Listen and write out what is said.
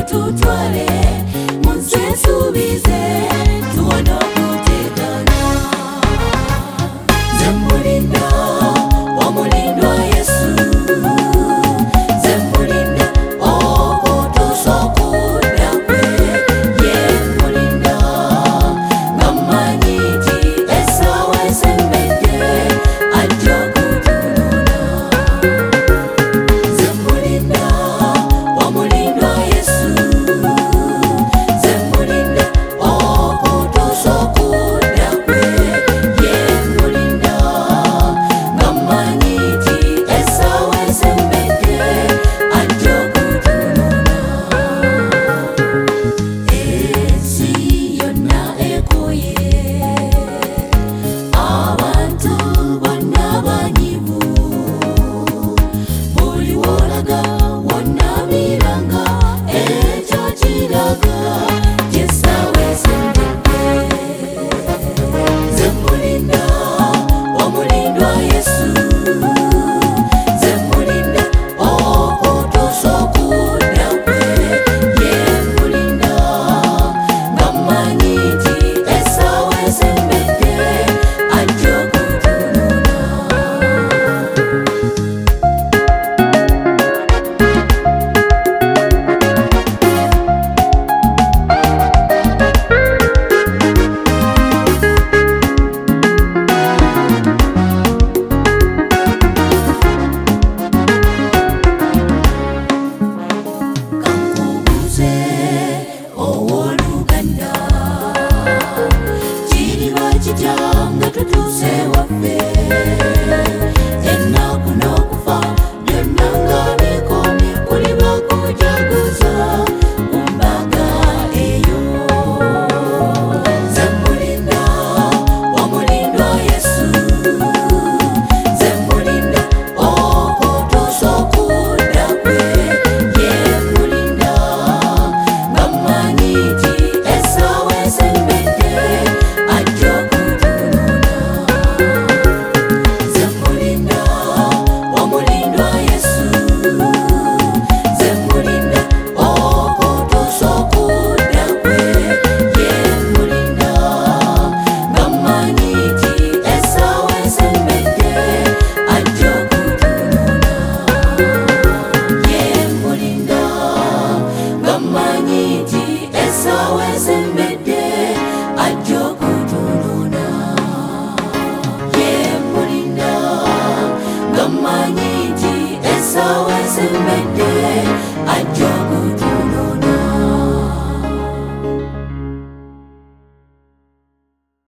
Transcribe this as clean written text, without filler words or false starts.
tutwale munsi ensuubize tubone okutegana. Nze mulinda omulindwa Yesu, nze mulinda okutuusa okudda kwe. Ye mulinda nga mmanyi nti essaawa esembedde ajja okutunula. Nze mulinda omulindwa Yesu, nze mulinda okutuusa okudda kwe. Ye mulinda nga mmanyi nti essaawa esembedde ajja okutunula. Ensi yonna ekoye, abantu bonna banyivu, buli w'olaga wonna biranga, ekyo kiraga nti essaawa esembedde. Nze mulinda omulindwa Yesu, nze mulinda okutuusa okudda kwe. Ye mulinda nga mmanyi nti essaawa esembedde ajja okutunula. Kankubuuze owooluganda, kiriba kitya nga tutuuse waffe? Ennaku n'okufa byonna nga bikomye, kuliba kujaguza ku mbaga eyo. Nze mulinda omulindwa Yesu, nze mulinda okutuusa okudda kwe. Ye mulinda nga mmanyi nti essaawa esembedde ajja okutunula. Nze mulinda omulindwa Yesu, nze mulinda okutuusa okudda kwe. Ye mulinda nga mmanyi nti essaawa esembedde ajja okutunula. Ye mulinda nga mmanyi nti essaawa esembedde ajja okutunula. Ye mulinda nga mmanyi nti essaawa